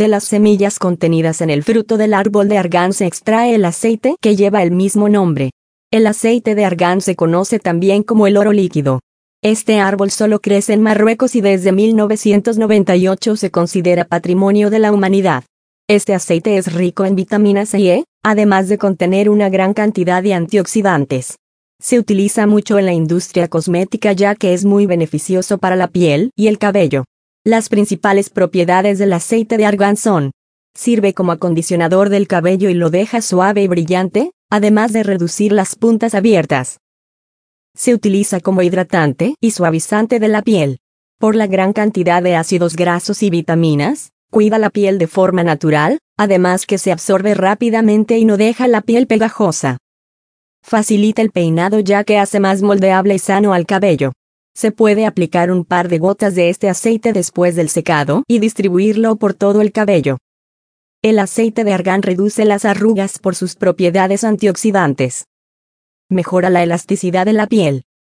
De las semillas contenidas en el fruto del árbol de argán se extrae el aceite que lleva el mismo nombre. El aceite de argán se conoce también como el oro líquido. Este árbol solo crece en Marruecos y desde 1998 se considera patrimonio de la humanidad. Este aceite es rico en vitamina C y E, además de contener una gran cantidad de antioxidantes. Se utiliza mucho en la industria cosmética ya que es muy beneficioso para la piel y el cabello. Las principales propiedades del aceite de argán son: sirve como acondicionador del cabello y lo deja suave y brillante, además de reducir las puntas abiertas. Se utiliza como hidratante y suavizante de la piel. Por la gran cantidad de ácidos grasos y vitaminas, cuida la piel de forma natural, además que se absorbe rápidamente y no deja la piel pegajosa. Facilita el peinado ya que hace más moldeable y sano al cabello. Se puede aplicar un par de gotas de este aceite después del secado y distribuirlo por todo el cabello. El aceite de argán reduce las arrugas por sus propiedades antioxidantes. Mejora la elasticidad de la piel.